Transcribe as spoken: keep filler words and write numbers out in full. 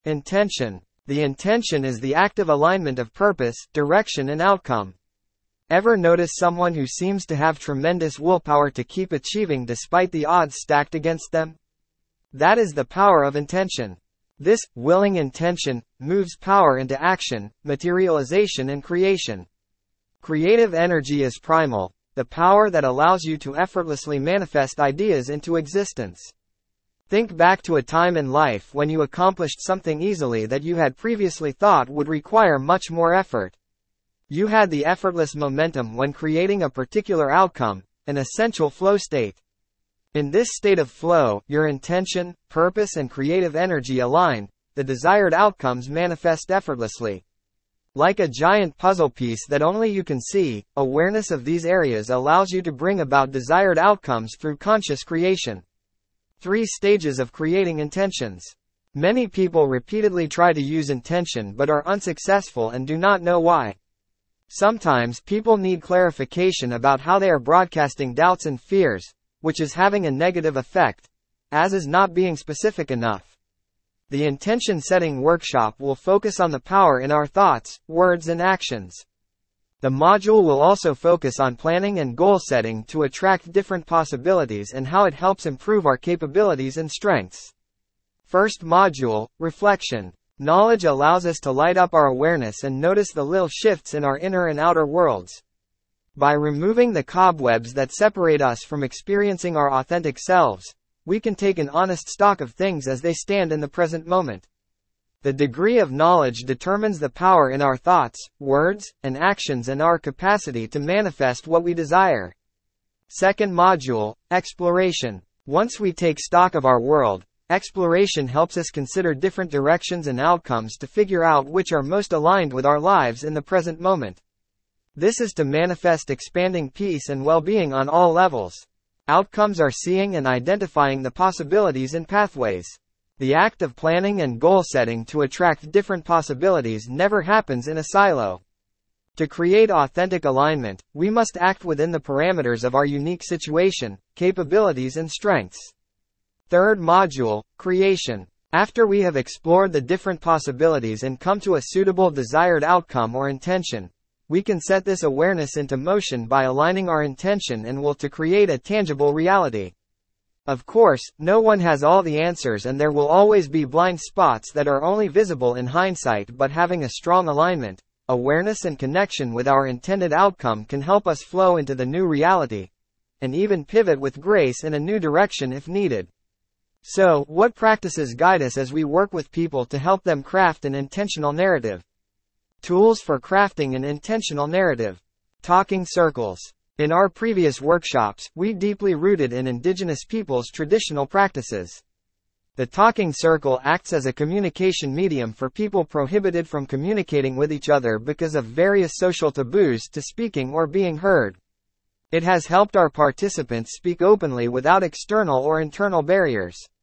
Intention. The intention is the active alignment of purpose, direction and outcome. Ever notice someone who seems to have tremendous willpower to keep achieving despite the odds stacked against them? That is the power of intention. This, willing intention, moves power into action, materialization and creation. Creative energy is primal, the power that allows you to effortlessly manifest ideas into existence. Think back to a time in life when you accomplished something easily that you had previously thought would require much more effort. You had the effortless momentum when creating a particular outcome, an essential flow state. In this state of flow, your intention, purpose and creative energy align, the desired outcomes manifest effortlessly. Like a giant puzzle piece that only you can see, awareness of these areas allows you to bring about desired outcomes through conscious creation. Three stages of creating intentions. Many people repeatedly try to use intention but are unsuccessful and do not know why. Sometimes people need clarification about how they are broadcasting doubts and fears, which is having a negative effect, as is not being specific enough. The intention setting workshop will focus on the power in our thoughts, words and actions. The module will also focus on planning and goal setting to attract different possibilities and how it helps improve our capabilities and strengths. First module, reflection. Knowledge allows us to light up our awareness and notice the little shifts in our inner and outer worlds. By removing the cobwebs that separate us from experiencing our authentic selves, we can take an honest stock of things as they stand in the present moment. The degree of knowledge determines the power in our thoughts, words, and actions and our capacity to manifest what we desire. Second module, exploration. Once we take stock of our world, exploration helps us consider different directions and outcomes to figure out which are most aligned with our lives in the present moment. This is to manifest expanding peace and well-being on all levels. Outcomes are seeing and identifying the possibilities and pathways. The act of planning and goal setting to attract different possibilities never happens in a silo. To create authentic alignment, we must act within the parameters of our unique situation, capabilities and strengths. Third module, creation. After we have explored the different possibilities and come to a suitable desired outcome or intention, we can set this awareness into motion by aligning our intention and will to create a tangible reality. Of course, no one has all the answers and there will always be blind spots that are only visible in hindsight, but having a strong alignment, awareness and connection with our intended outcome can help us flow into the new reality, and even pivot with grace in a new direction if needed. So, what practices guide us as we work with people to help them craft an intentional narrative? Tools for crafting an intentional narrative. Talking circles. In our previous workshops, we deeply rooted in Indigenous peoples' traditional practices. The talking circle acts as a communication medium for people prohibited from communicating with each other because of various social taboos to speaking or being heard. It has helped our participants speak openly without external or internal barriers.